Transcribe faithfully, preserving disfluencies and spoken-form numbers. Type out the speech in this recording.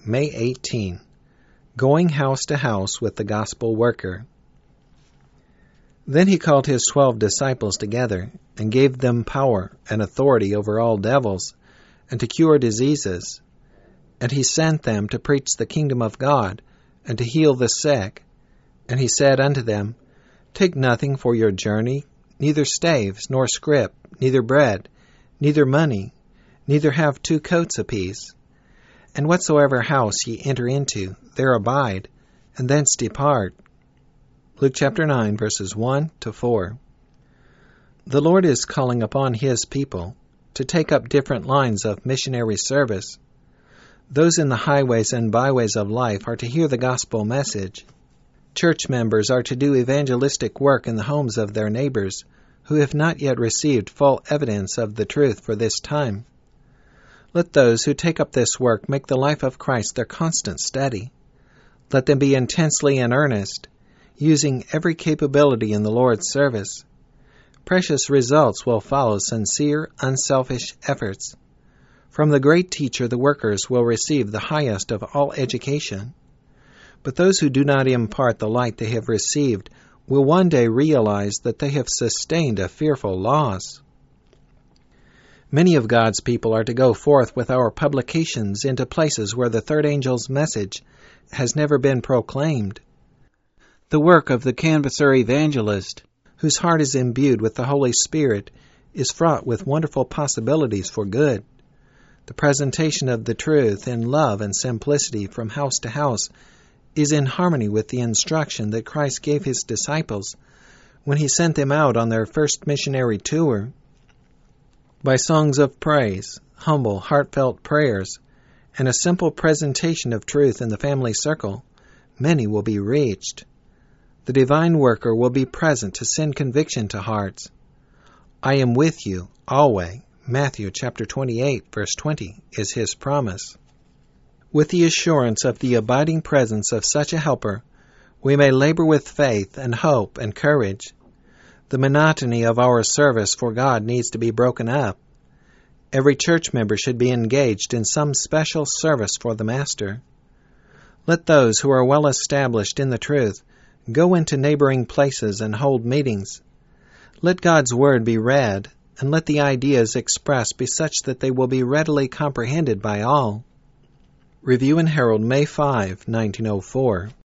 May eighteenth. Going house to house with the gospel worker. Then he called his twelve disciples together, and gave them power and authority over all devils, and to cure diseases. And he sent them to preach the kingdom of God, and to heal the sick. And he said unto them, Take nothing for your journey, neither staves, nor scrip, neither bread, neither money, neither have two coats apiece. And whatsoever house ye enter into, there abide, and thence depart. Luke chapter nine, verses one to four. The Lord is calling upon His people to take up different lines of missionary service. Those in the highways and byways of life are to hear the gospel message. Church members are to do evangelistic work in the homes of their neighbors who have not yet received full evidence of the truth for this time. Let those who take up this work make the life of Christ their constant study. Let them be intensely in earnest, using every capability in the Lord's service. Precious results will follow sincere, unselfish efforts. From the great teacher, the workers will receive the highest of all education. But those who do not impart the light they have received will one day realize that they have sustained a fearful loss. Many of God's people are to go forth with our publications into places where the third angel's message has never been proclaimed. The work of the canvasser evangelist, whose heart is imbued with the Holy Spirit, is fraught with wonderful possibilities for good. The presentation of the truth in love and simplicity from house to house is in harmony with the instruction that Christ gave His disciples when He sent them out on their first missionary tour. By songs of praise, humble, heartfelt prayers, and a simple presentation of truth in the family circle, many will be reached. The divine worker will be present to send conviction to hearts. I am with you always, Matthew chapter twenty-eight, verse twenty, is His promise. With the assurance of the abiding presence of such a helper, we may labor with faith and hope and courage. The monotony of our service for God needs to be broken up. Every church member should be engaged in some special service for the Master. Let those who are well established in the truth go into neighboring places and hold meetings. Let God's Word be read, and let the ideas expressed be such that they will be readily comprehended by all. Review and Herald, May fifth, nineteen oh four.